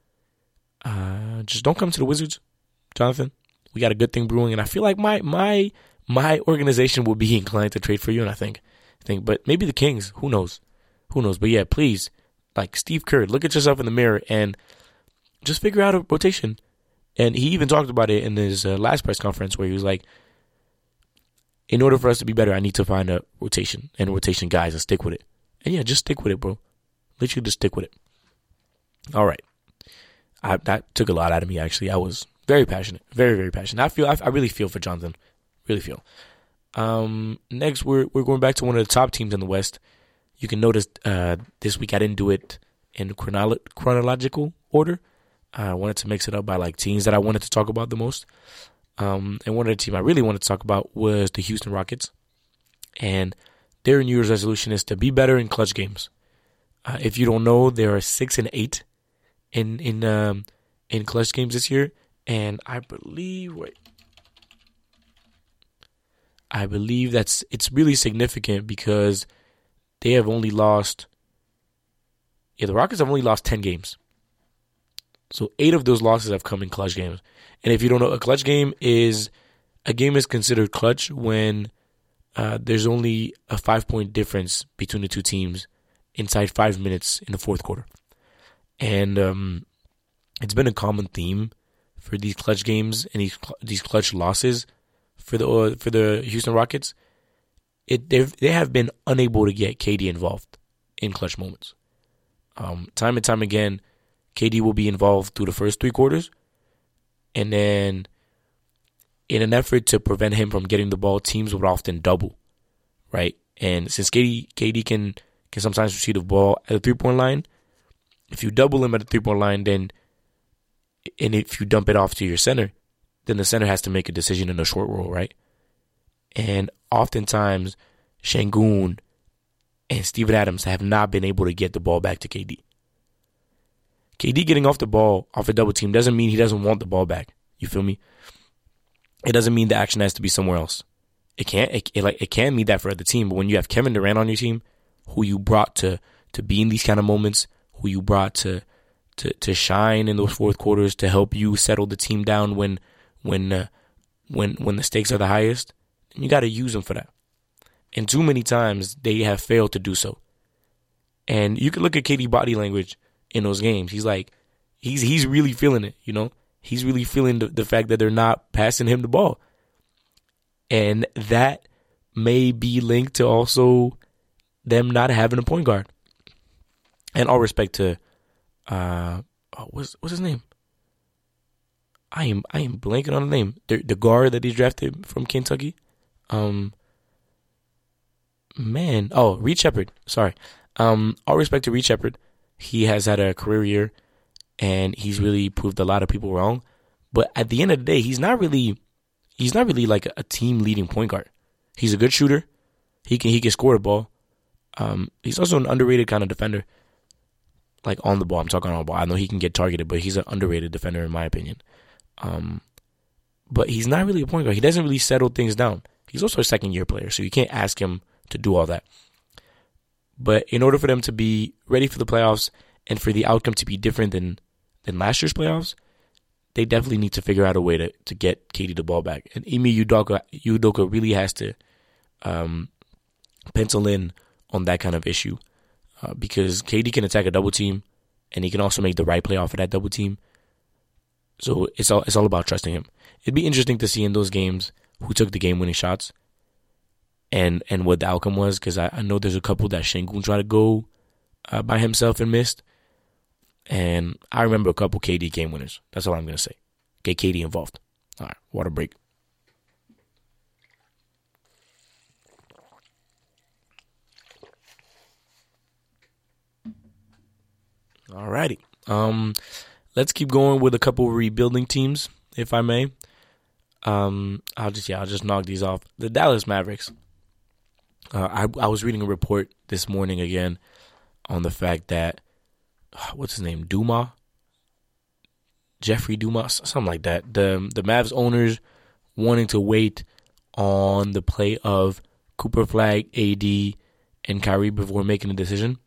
Just don't come to the Wizards, Jonathan. We got a good thing brewing, and I feel like my organization will be inclined to trade for you. And I think, but maybe the Kings. Who knows? But yeah, please, like Steve Kerr, look at yourself in the mirror and just figure out a rotation. And he even talked about it in his last press conference, where he was like, in order for us to be better, I need to find a rotation and rotation guys and stick with it. And yeah, just stick with it, bro. Literally just stick with it. All right. That took a lot out of me, actually. I was very passionate. Very, very passionate. I really feel for Jonathan. Really feel. Next, we're going back to one of the top teams in the West. You can notice this week I didn't do it in chronological order. I wanted to mix it up by like teams that I wanted to talk about the most. And one of the teams I really wanted to talk about was the Houston Rockets. And their New Year's resolution is to be better in clutch games. If you don't know, they are 6-8 in clutch games this year, and I believe it's really significant because they have only lost. Yeah, the Rockets have only lost 10 games. So 8 of those losses have come in clutch games. And if you don't know, a clutch game is considered clutch when there's only a 5-point difference between the two teams inside 5 minutes in the fourth quarter. And it's been a common theme for these clutch games and these clutch losses for the Houston Rockets. They have been unable to get KD involved in clutch moments. Time and time again, KD will be involved through the first 3 quarters, and then in an effort to prevent him from getting the ball, teams would often double, right? And since KD can sometimes receive the ball at the 3-point line, if you double him at the 3-point line, and if you dump it off to your center, then the center has to make a decision in a short roll, right? And oftentimes, Şengün and Steven Adams have not been able to get the ball back to KD. KD getting off the ball off a double team doesn't mean he doesn't want the ball back. You feel me? It doesn't mean the action has to be somewhere else. It can mean that for the team, but when you have Kevin Durant on your team, who you brought to be in these kind of moments, who you brought to shine in those fourth quarters to help you settle the team down when the stakes are the highest, then you got to use them for that. And too many times they have failed to do so. And you can look at KD body language in those games. He's like, he's really feeling it, you know? He's really feeling the fact that they're not passing him the ball. And that may be linked to also them not having a point guard. And all respect to, what's his name? I am blanking on the name. The guard that he drafted from Kentucky. Reed Shepherd. Sorry. All respect to Reed Shepherd. He has had a career year, and he's really proved a lot of people wrong. But at the end of the day, he's not really like a team leading point guard. He's a good shooter. He can score the ball. He's also an underrated kind of defender. Like on the ball, I'm talking on the ball. I know he can get targeted, but he's an underrated defender in my opinion. But he's not really a point guard. He doesn't really settle things down. He's also a second-year player, so you can't ask him to do all that. But in order for them to be ready for the playoffs and for the outcome to be different than last year's playoffs, they definitely need to figure out a way to get KD the ball back. And Ime Udoka really has to pencil in on that kind of issue because KD can attack a double team and he can also make the right play off of that double team. So it's all about trusting him. It'd be interesting to see in those games who took the game-winning shots and what the outcome was, because I know there's a couple that Şengün tried to go by himself and missed. And I remember a couple KD game winners. That's all I'm going to say. Get KD involved. All right, water break. All righty. Let's keep going with a couple rebuilding teams, if I may. I'll just knock these off. The Dallas Mavericks. I was reading a report this morning again on the fact that what's his name, Jeffrey Dumas, something like that. The Mavs owners wanting to wait on the play of Cooper Flag, AD, and Kyrie before making a decision.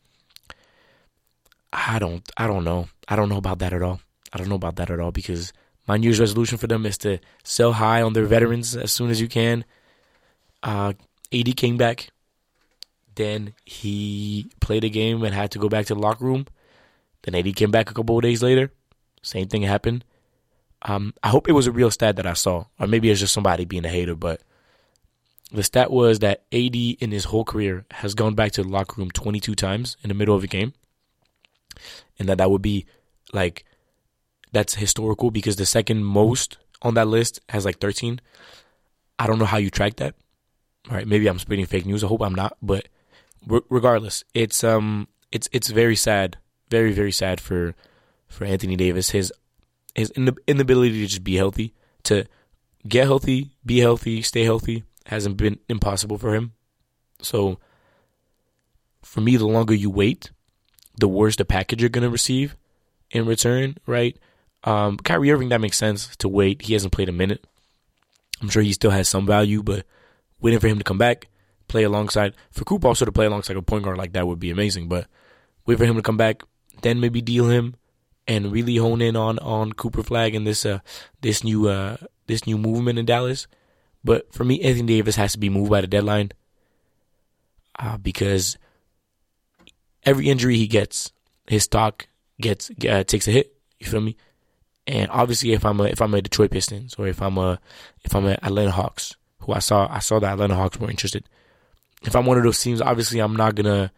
I don't know. I don't know about that at all. I don't know about that at all, because my New Year's resolution for them is to sell high on their veterans as soon as you can. AD came back. Then he played a game and had to go back to the locker room. Then AD came back a couple of days later. Same thing happened. I hope it was a real stat that I saw, or maybe it's just somebody being a hater, but the stat was that AD in his whole career has gone back to the locker room 22 times in the middle of a game. And that would be like, that's historical, because the second most on that list has like 13. I don't know how you track that. All right, maybe I'm spreading fake news. I hope I'm not. But regardless, it's very sad, very, very sad for Anthony Davis. His inability to just be healthy, to get healthy, be healthy, stay healthy, hasn't been impossible for him. So for me, the longer you wait, the worse the package you're going to receive in return, right? Kyrie Irving, that makes sense to wait. He hasn't played a minute. I'm sure he still has some value, but waiting for him to come back, play alongside. For Cooper also to play alongside a point guard like that would be amazing, but wait for him to come back, then maybe deal him and really hone in on Cooper Flag and this new movement in Dallas. But for me, Anthony Davis has to be moved by the deadline because every injury he gets, his stock takes a hit. You feel me? And obviously, if I'm a Detroit Pistons or if I'm a Atlanta Hawks, who I saw the Atlanta Hawks were interested. If I'm one of those teams, obviously I'm not gonna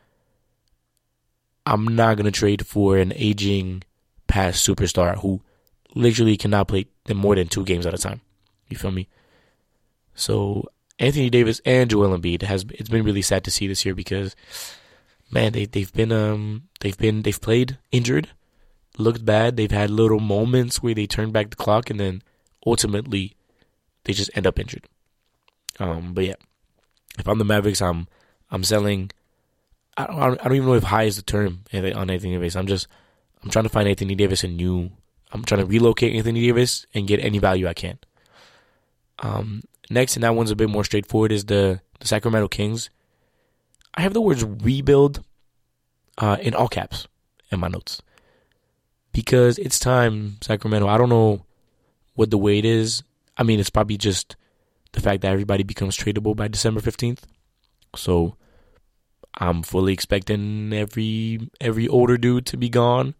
trade for an aging past superstar who literally cannot play more than 2 games at a time. You feel me? So Anthony Davis and Joel Embiid it's been really sad to see this year because, man, they've played injured, looked bad. They've had little moments where they turn back the clock and then ultimately they just end up injured. But yeah, if I'm the Mavericks, I'm selling. I don't even know if high is the term on Anthony Davis. I'm trying to find Anthony Davis I'm trying to relocate Anthony Davis and get any value I can. Next, and that one's a bit more straightforward, is the Sacramento Kings. I have the words rebuild in all caps in my notes because it's time, Sacramento. I don't know what the weight is. I mean, it's probably just the fact that everybody becomes tradable by December 15th. So I'm fully expecting every older dude to be gone.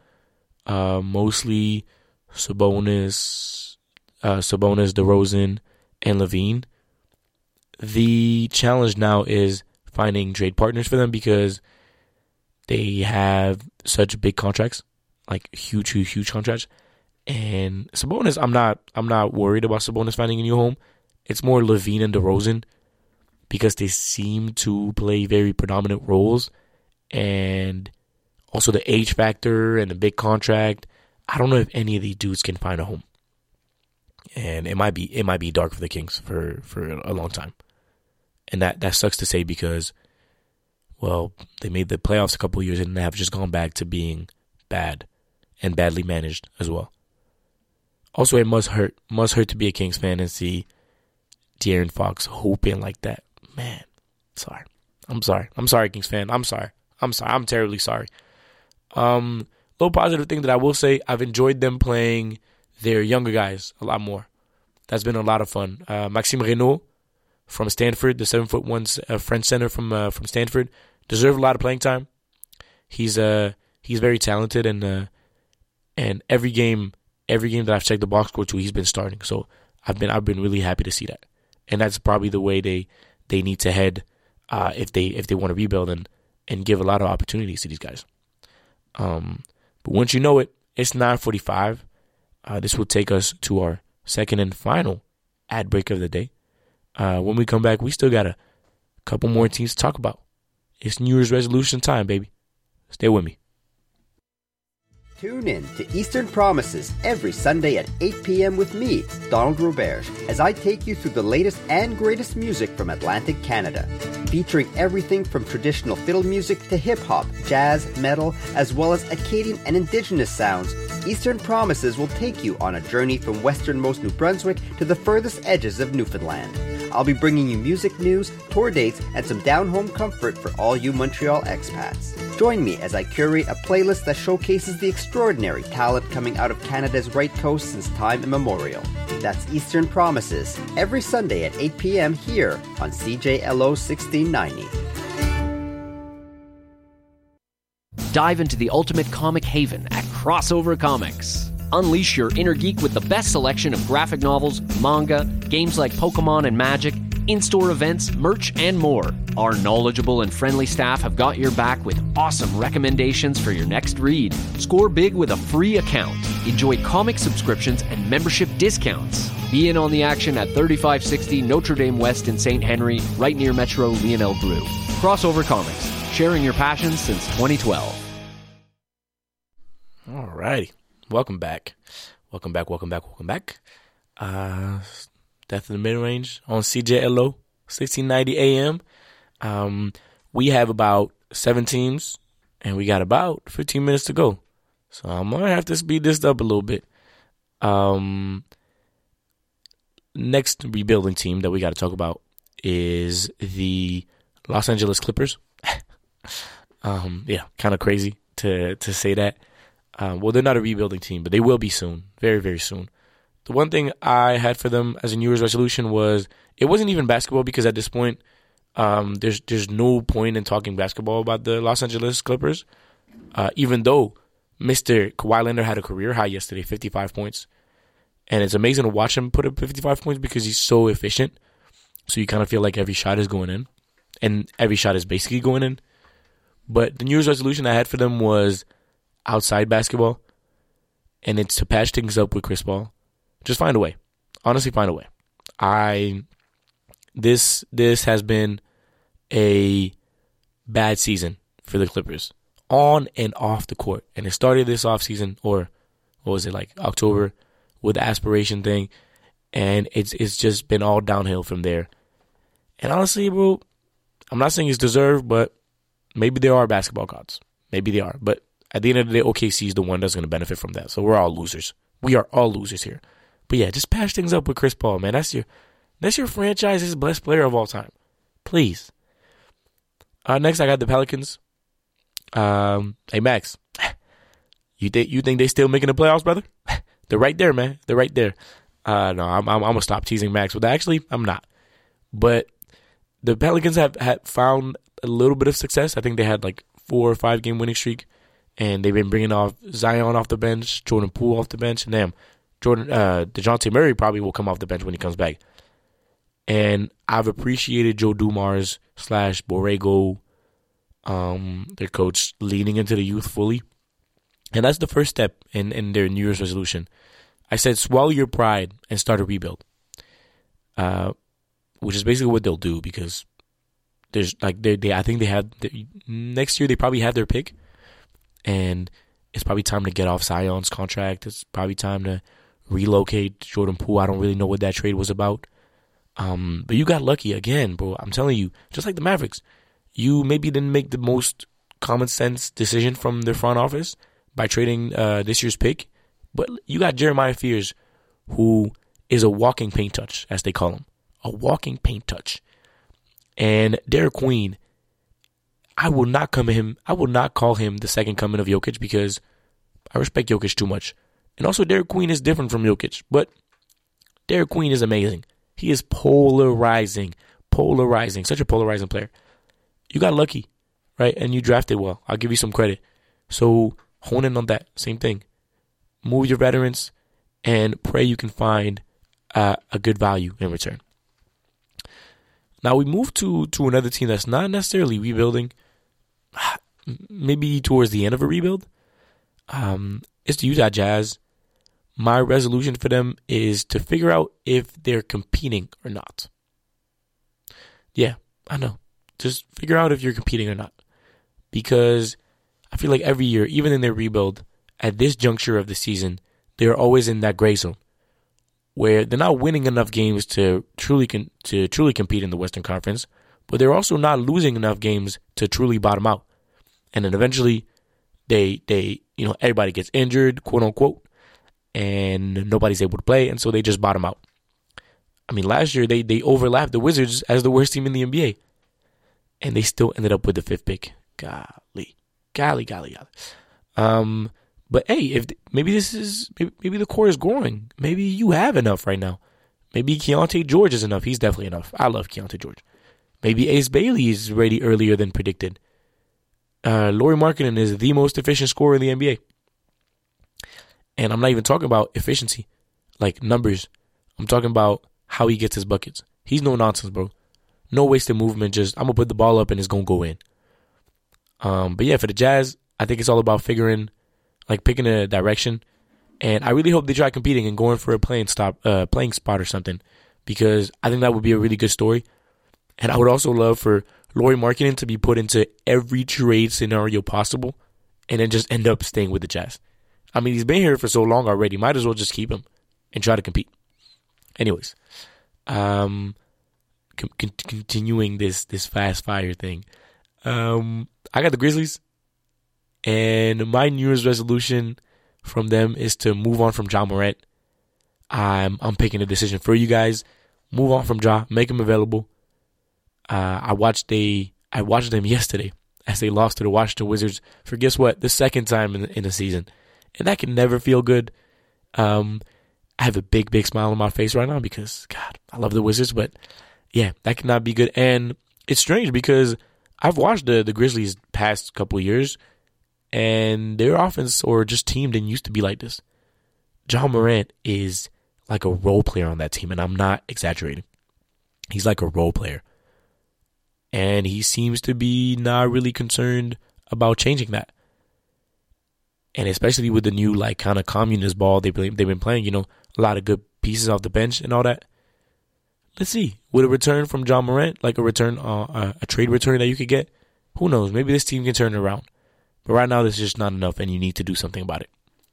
Mostly Sabonis, DeRozan, and LaVine. The challenge now is finding trade partners for them because they have such big contracts, like huge contracts. And Sabonis, I'm not worried about Sabonis finding a new home. It's more LaVine and DeRozan because they seem to play very predominant roles, and also the age factor and the big contract. I don't know if any of these dudes can find a home, and it might be dark for the Kings for a long time, and that sucks to say because, well, they made the playoffs a couple of years and they have just gone back to being bad and badly managed as well. Also, it must hurt to be a Kings fan and see De'Aaron Fox hooping like that. Man, sorry. I'm sorry, Kings fan. I'm sorry. I'm terribly sorry. Little positive thing that I will say, I've enjoyed them playing their younger guys a lot more. That's been a lot of fun. Maxime Renaud from Stanford, the 7'1" French center from Stanford, deserved a lot of playing time. He's very talented, and every game every game that I've checked the box score to, he's been starting. So I've been really happy to see that. And that's probably the way they need to head if they want to rebuild and give a lot of opportunities to these guys. But once you know it, it's 9:45. This will take us to our second and final ad break of the day. When we come back, we still got a couple more teams to talk about. It's New Year's resolution time, baby. Stay with me. Tune in to Eastern Promises every Sunday at 8 p.m. with me, Donald Robert, as I take you through the latest and greatest music from Atlantic Canada. Featuring everything from traditional fiddle music to hip-hop, jazz, metal, as well as Acadian and Indigenous sounds, Eastern Promises will take you on a journey from westernmost New Brunswick to the furthest edges of Newfoundland. I'll be bringing you music news, tour dates, and some down-home comfort for all you Montreal expats. Join me as I curate a playlist that showcases the extraordinary talent coming out of Canada's right coast since time immemorial. That's Eastern Promises, every Sunday at 8 p.m. here on CJLO 1690. Dive into the ultimate comic haven at Crossover Comics. Unleash your inner geek with the best selection of graphic novels, manga, games like Pokemon and Magic, in-store events, merch, and more. Our knowledgeable and friendly staff have got your back with awesome recommendations for your next read. Score big with a free account. Enjoy comic subscriptions and membership discounts. Be in on the action at 3560 Notre Dame West in St. Henry, right near Metro Lionel Bleu. Crossover Comics, sharing your passion since 2012. Alrighty. Welcome back. Welcome back. Death in the Mid-Range on CJLO 1690 AM. We have about 7 teams, and we got about 15 minutes to go. So I'm going to have to speed this up a little bit. Next rebuilding team that we got to talk about is the Los Angeles Clippers. Yeah, kind of crazy to say that. Well, they're not a rebuilding team, but they will be soon. Very, very soon. The one thing I had for them as a New Year's resolution was it wasn't even basketball because at this point, there's no point in talking basketball about the Los Angeles Clippers. Even though Mr. Kawhi Leonard had a career high yesterday, 55 points. And it's amazing to watch him put up 55 points because he's so efficient. So you kind of feel like every shot is going in. And every shot is basically going in. But the New Year's resolution I had for them was outside basketball. And it's to patch things up with Chris Paul. Just find a way. Honestly, find a way. This has been a bad season for the Clippers. On and off the court. And it started this offseason, or what was it, like October, with the aspiration thing. And it's just been all downhill from there. And honestly, bro, I'm not saying it's deserved, but maybe there are basketball gods. Maybe they are. But at the end of the day, OKC is the one that's going to benefit from that. So we're all losers. We are all losers here. But yeah, just patch things up with Chris Paul, man. That's your franchise's best player of all time. Please. Next, I got the Pelicans. Hey, Max. You think they still making the playoffs, brother? They're right there, man. They're right there. No, I'm gonna stop teasing Max with that. Actually, I'm not. But the Pelicans have found a little bit of success. I think they had like 4 or 5 game winning streak, and they've been bringing off Zion off the bench, Jordan Poole off the bench, and them. DeJounte Murray probably will come off the bench when he comes back. And I've appreciated Joe Dumars / Borrego, their coach, leaning into the youth fully. And that's the first step in their New Year's resolution. I said, swallow your pride and start a rebuild. Which is basically what they'll do, because there's like I think they have next year they probably have their pick, and it's probably time to get off Zion's contract. It's probably time to relocate Jordan Poole. I don't really know what that trade was about. But you got lucky again, bro. I'm telling you, just like the Mavericks, you maybe didn't make the most common sense decision from their front office by trading this year's pick, but you got Jeremiah Fears, who is a walking paint touch, as they call him. A walking paint touch. And Derek Queen, I will not call him the second coming of Jokic, because I respect Jokic too much. And also Derek Queen is different from Jokic, but Derek Queen is amazing. He is polarizing, such a polarizing player. You got lucky, right? And you drafted well. I'll give you some credit. So hone in on that. Same thing. Move your veterans and pray you can find a good value in return. Now we move to another team that's not necessarily rebuilding, maybe towards the end of a rebuild. It's the Utah Jazz. My resolution for them is to figure out if they're competing or not. Yeah, I know. Just figure out if you're competing or not. Because I feel like every year, even in their rebuild, at this juncture of the season, they're always in that gray zone where they're not winning enough games to truly compete in the Western Conference, but they're also not losing enough games to truly bottom out. And then eventually, everybody gets injured, quote unquote, and nobody's able to play, and so they just bottom out. I mean, last year they overlapped the Wizards as the worst team in the NBA, and they still ended up with the 5th pick. Golly. But hey, if maybe the core is growing. Maybe you have enough right now. Maybe Keontae George is enough. He's definitely enough. I love Keontae George. Maybe Ace Bailey is ready earlier than predicted. Lauri Markkanen is the most efficient scorer in the NBA. And I'm not even talking about efficiency, like numbers. I'm talking about how he gets his buckets. He's no nonsense, bro. No wasted movement. Just, I'm going to put the ball up and it's going to go in. But yeah, for the Jazz, I think it's all about picking a direction. And I really hope they try competing and going for a playing spot or something, because I think that would be a really good story. And I would also love for Lauri Markkanen to be put into every trade scenario possible and then just end up staying with the Jazz. I mean, he's been here for so long already. Might as well just keep him and try to compete. Anyways, continuing this fast fire thing. I got the Grizzlies, and my New Year's resolution from them is to move on from Ja Morant. I'm picking a decision for you guys. Move on from Ja, make him available. I watched them yesterday as they lost to the Washington Wizards for, guess what, the second time in the season, and that can never feel good. I have a big smile on my face right now because, God, I love the Wizards, but yeah, that cannot be good. And it's strange because I've watched the Grizzlies past couple of years, and their offense or just team didn't used to be like this. Ja Morant is like a role player on that team, and I'm not exaggerating. He's like a role player. And he seems to be not really concerned about changing that. And especially with the new kind of communist ball they've been playing, a lot of good pieces off the bench and all that. Let's see. With a return from Ja Morant, like a trade return that you could get, who knows? Maybe this team can turn it around. But right now, this is just not enough, and you need to do something about it.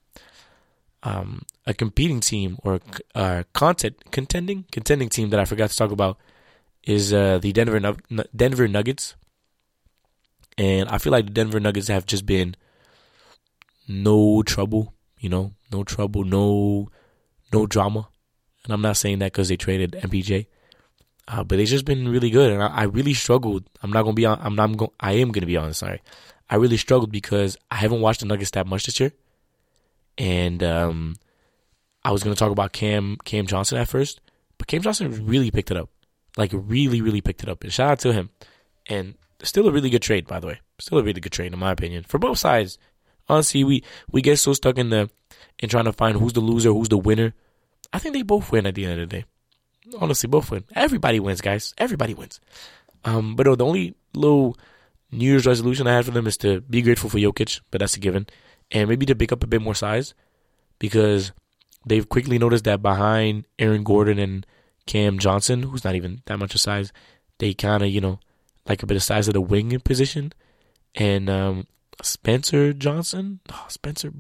A competing team or a contending team that I forgot to talk about is the Denver Nuggets. And I feel like the Denver Nuggets have just been no trouble, no trouble, no drama. And I'm not saying that because they traded MPJ, but they've just been really good. And I really struggled. I am going to be honest. Sorry, I really struggled because I haven't watched the Nuggets that much this year. And I was going to talk about Cam Johnson at first, but Cam Johnson really picked it up, really picked it up. And shout out to him. And still a really good trade, by the way. Still a really good trade, in my opinion, for both sides. Honestly, we get so stuck in trying to find who's the loser, who's the winner. I think they both win at the end of the day. Honestly, both win. Everybody wins, guys. Everybody wins. But the only little New Year's resolution I had for them is to be grateful for Jokic, but that's a given. And maybe to pick up a bit more size, because they've quickly noticed that behind Aaron Gordon and Cam Johnson, who's not even that much of size, they kind of, like a bit of size of the wing position. And Spencer Johnson, Spencer,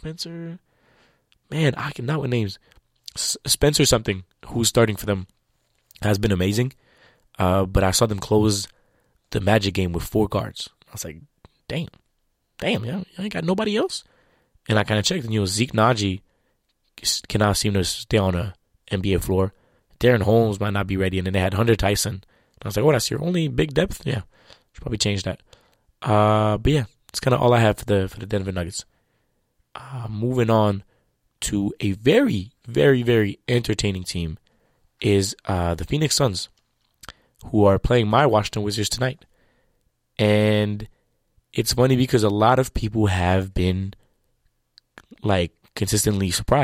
man, I cannot with names. Spencer something, who's starting for them, has been amazing. But I saw them close the Magic game with 4 guards. I was like, damn, yeah, I ain't got nobody else. And I kind of checked, and Zeke Naji cannot seem to stay on a NBA floor. Darren Holmes might not be ready, and then they had Hunter Tyson. And I was like, oh, that's your only big depth? Yeah, should probably change that. But yeah, it's kind of all I have for the Denver Nuggets. Moving on to a very, very, very entertaining team is the Phoenix Suns, who are playing my Washington Wizards tonight. And it's funny because a lot of people have been consistently surprised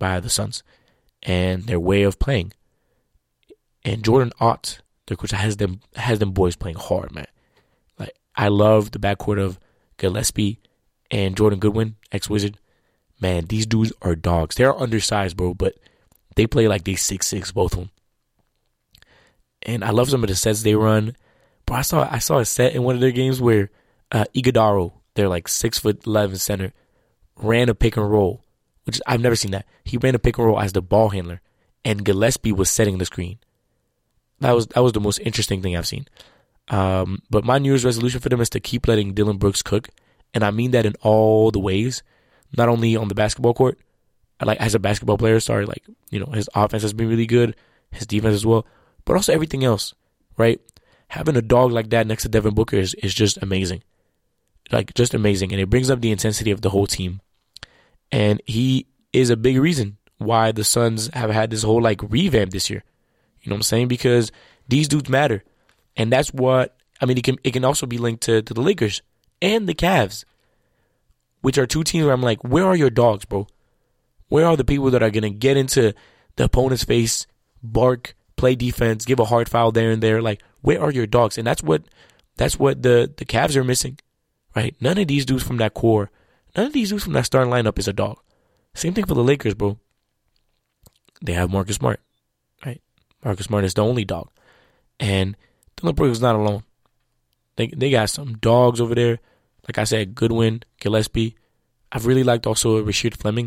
by the Suns and their way of playing. And Jordan Ott, their coach, has them boys playing hard, man. Like, I love the backcourt of Gillespie and Jordan Goodwin, ex-Wizard. Man, these dudes are dogs. They're undersized, bro, but they play like they 6'6", both of them. And I love some of the sets they run. Bro, I saw a set in one of their games where Iguodaro, they're like 6'11" center, ran a pick and roll, which I've never seen that. He ran a pick and roll as the ball handler, and Gillespie was setting the screen. That was the most interesting thing I've seen. But my New Year's resolution for them is to keep letting Dillon Brooks cook, and I mean that in all the ways, not only on the basketball court. Like, as a basketball player, his offense has been really good, his defense as well, but also everything else, right? Having a dog like that next to Devin Booker is just amazing. Like, just amazing. And it brings up the intensity of the whole team. And he is a big reason why the Suns have had this whole, like, revamp this year. You know what I'm saying? Because these dudes matter. And that's what, I mean, it can also be linked to the Lakers and the Cavs, which are two teams where I'm like, where are your dogs, bro? Where are the people that are going to get into the opponent's face, bark, play defense, give a hard foul there and there? Like, where are your dogs? And that's what the Cavs are missing, right? None of these dudes from that core, none of these dudes from that starting lineup is a dog. Same thing for the Lakers, bro. They have Marcus Smart, right? Marcus Smart is the only dog. And Dillon Brooks is not alone. They got some dogs over there. Like I said, Goodwin, Gillespie. I've really liked also Rashid Fleming,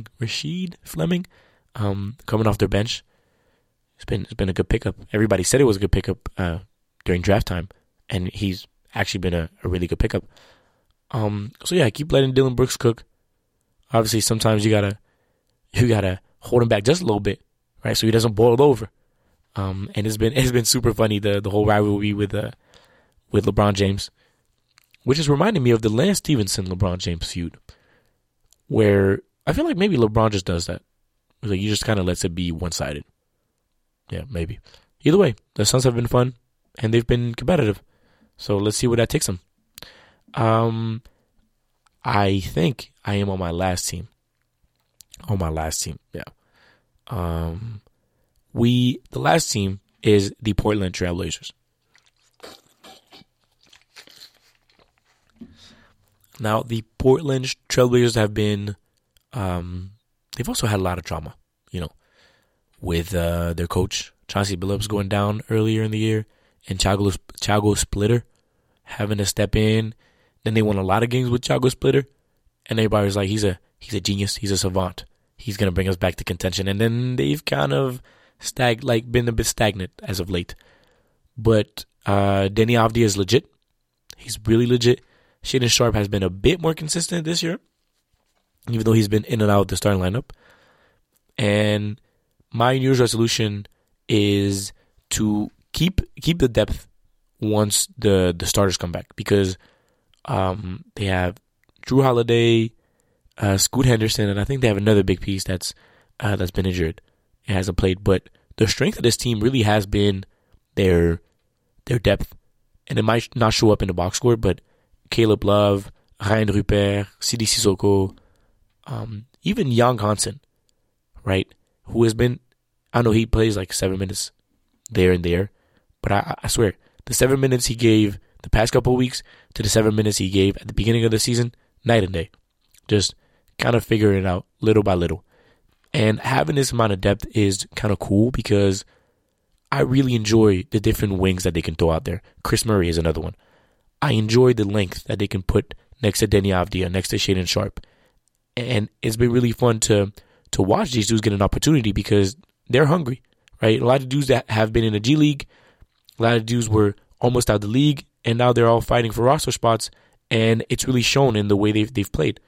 coming off their bench. It's been a good pickup. Everybody said it was a good pickup during draft time, and he's actually been a really good pickup. So yeah, keep letting Dillon Brooks cook. Obviously, sometimes you gotta hold him back just a little bit, right, so he doesn't boil over. And it's been super funny, the whole rivalry with LeBron James, which is reminding me of the Lance Stevenson LeBron James feud, where I feel like maybe LeBron just does that. Like, he just kind of lets it be one-sided. Yeah, maybe. Either way, the Suns have been fun, and they've been competitive. So let's see where that takes them. I think I am on my last team. Yeah. The last team is the Portland Trailblazers. Now, the Portland Trailblazers have been, they've also had a lot of drama, with their coach, Chauncey Billups, going down earlier in the year, and Thiago Splitter having to step in. Then they won a lot of games with Thiago Splitter, and everybody was like, he's a genius, he's a savant, he's going to bring us back to contention. And then they've kind of been a bit stagnant as of late. But Deni Avdija is legit. He's really legit. Shaedon Sharpe has been a bit more consistent this year, even though he's been in and out of the starting lineup. And my New Year's resolution is to keep the depth once the starters come back, because they have Drew Holiday, Scoot Henderson, and I think they have another big piece that's been injured and hasn't played. But the strength of this team really has been their depth, and it might not show up in the box score, but Caleb Love, Ryan Rupert, Sidi Sissoko, even Young Hansen, right? Who has been, I know he plays like 7 minutes there and there, but I swear, the 7 minutes he gave the past couple of weeks to the 7 minutes he gave at the beginning of the season, night and day. Just kind of figuring it out little by little. And having this amount of depth is kind of cool because I really enjoy the different wings that they can throw out there. Chris Murray is another one. I enjoy the length that they can put next to Deni Avdija, next to Shaedon Sharpe. And it's been really fun to watch these dudes get an opportunity because they're hungry, right? A lot of dudes that have been in the G League, a lot of dudes were almost out of the league, and now they're all fighting for roster spots, and it's really shown in the way they've played.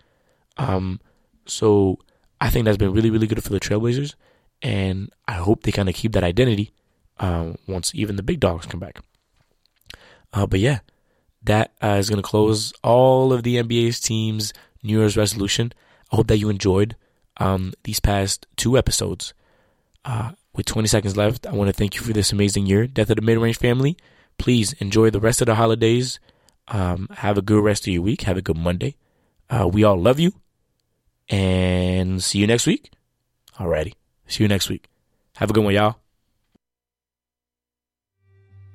So I think that's been really, really good for the Trailblazers, and I hope they kind of keep that identity once even the big dogs come back. But yeah, that is going to close all of the NBA's teams' New Year's resolution. I hope that you enjoyed these past 2 episodes. With 20 seconds left, I want to thank you for this amazing year. Death of the Mid-Range family, please enjoy the rest of the holidays. Have a good rest of your week. Have a good Monday. We all love you. And see you next week Alrighty. See you next week. Have a good one, y'all.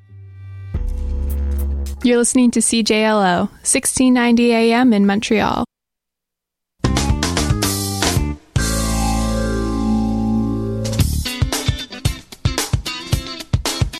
You're listening to CJLO, 1690 AM in Montreal.